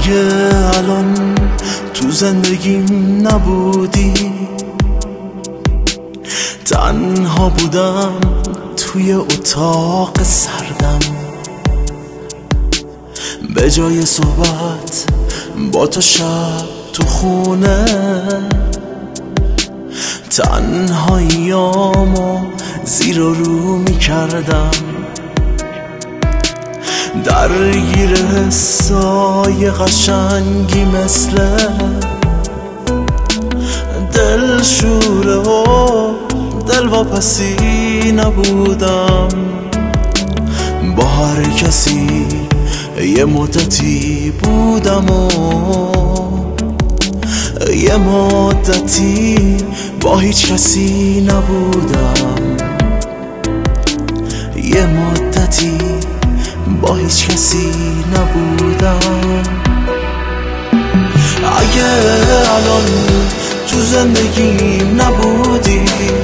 اگه الان تو زندگیم نبودی، تنها بودم توی اتاق سردم، به جای صحبت با تو شب تو خونه، تنهاییامو زیر و رو می کردم، درگیر حسای قشنگی مثل دلشوره و دلواپسی نبودم. با هر کسی یه مدتی بودم و یه مدتی با هیچ کسی نبودم، یه مدتی با هیچ کسی نبودم. اگه الان تو زندگیم نبودی،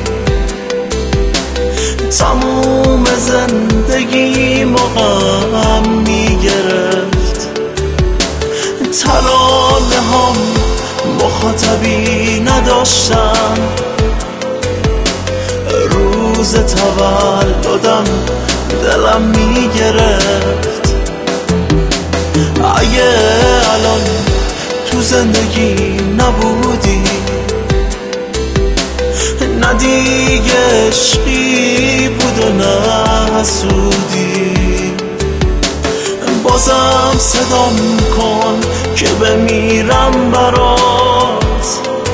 تموم زندگیم غم میگرفت، ترانه هم مخاطبی نداشتم، روز تولدم دلم میگرفت. اگه الان تو زندگیم نبودی، نه دیگه عشقی بود و نه حسودی، بازم صدام کن که بمیرم برات،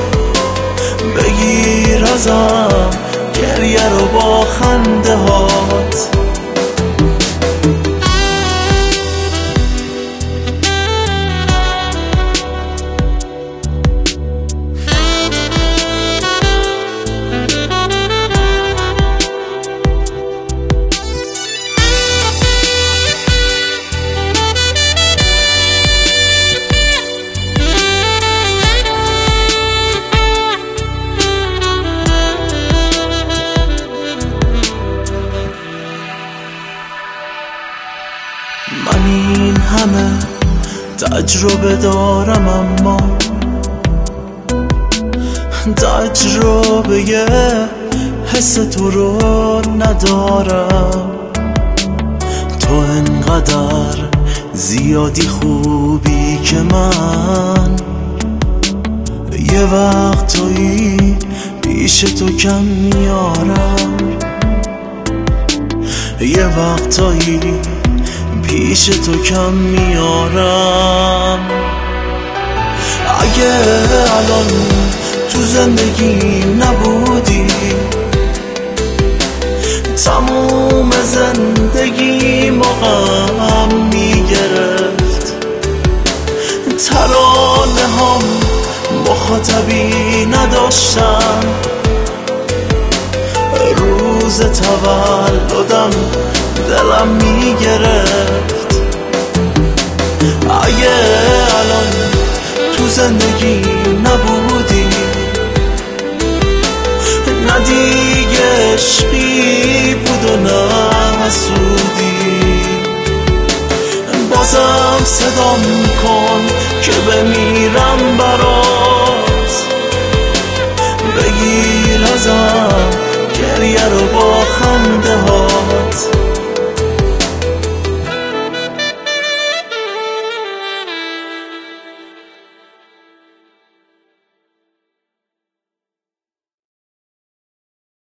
بگیر ازم گریه رو با خنده هات. من این همه تجربه دارم، اما تجربه حس تو رو ندارم. تو انقدر زیادی خوبی که من یه وقتایی پیش تو کم میارم، یه وقتایی پیش تو کم میارم. اگه الان تو زندگیم نبودی، تموم زندگیم غم میگرفت، ترانه هم مخاطبی نداشتم، روز تولدم دلم میگرفت. اگه الان تو زندگیم نبودی، نه دیگه عشقی بود و نه حسودی، بازم صدام کن که بمیرم برات، بگیر ازم گریه رو با خنده هات.